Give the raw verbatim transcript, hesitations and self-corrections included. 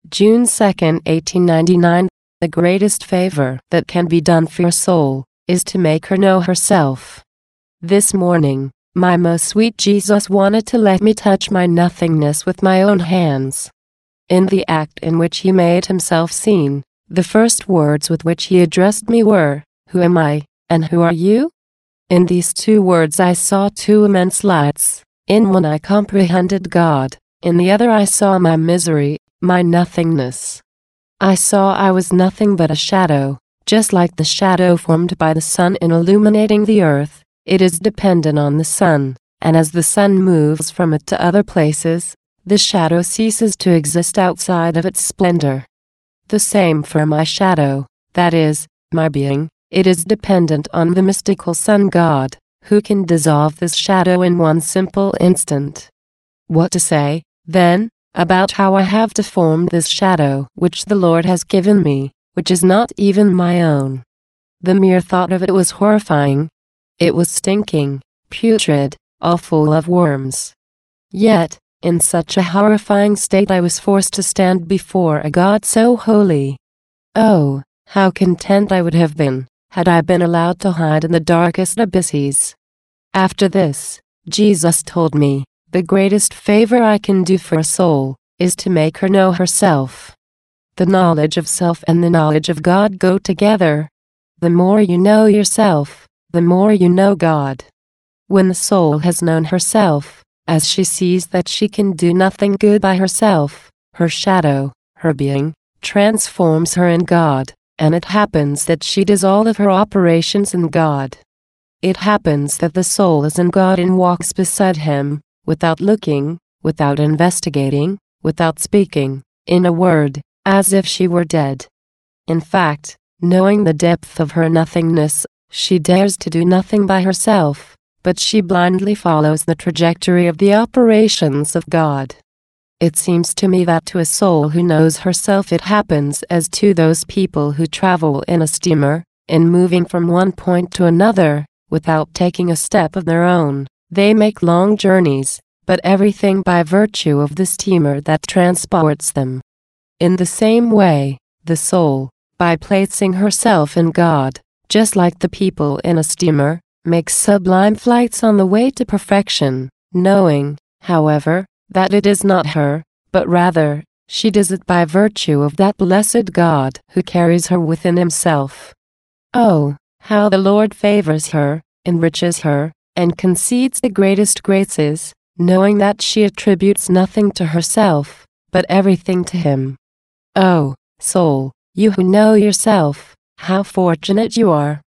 June second, eighteen ninety-nine. The greatest favor that can be done for your soul is to make her know herself. This morning, my most sweet Jesus wanted to let me touch my nothingness with my own hands. In the act in which he made himself seen, the first words with which he addressed me were, "Who am I, and who are you?" In these two words I saw two immense lights. In one I comprehended God, in the other I saw my misery, my nothingness. I saw I was nothing but a shadow, just like the shadow formed by the sun in illuminating the earth. It is dependent on the sun, and as the sun moves from it to other places, the shadow ceases to exist outside of its splendor. The same for my shadow, that is, my being. It is dependent on the mystical sun God, who can dissolve this shadow in one simple instant. What to say, then, about how I have deformed this shadow which the Lord has given me, which is not even my own? The mere thought of it was horrifying. It was stinking, putrid, all full of worms. Yet, in such a horrifying state I was forced to stand before a God so holy. Oh, how content I would have been, had I been allowed to hide in the darkest abysses. After this, Jesus told me, the greatest favor I can do for a soul, is to make her know herself. The knowledge of self and the knowledge of God go together. The more you know yourself, the more you know God. When the soul has known herself, as she sees that she can do nothing good by herself, her shadow, her being, transforms her in God, and it happens that she does all of her operations in God. It happens that the soul is in God and walks beside him, without looking, without investigating, without speaking, in a word, as if she were dead. In fact, knowing the depth of her nothingness, she dares to do nothing by herself, but she blindly follows the trajectory of the operations of God. It seems to me that to a soul who knows herself it happens as to those people who travel in a steamer, in moving from one point to another, without taking a step of their own. They make long journeys, but everything by virtue of the steamer that transports them. In the same way, the soul, by placing herself in God, just like the people in a steamer, makes sublime flights on the way to perfection, knowing, however, that it is not her, but rather, she does it by virtue of that blessed God who carries her within himself. Oh, how the Lord favors her, enriches her, and concedes the greatest graces, knowing that she attributes nothing to herself, but everything to him. Oh, soul, you who know yourself, how fortunate you are!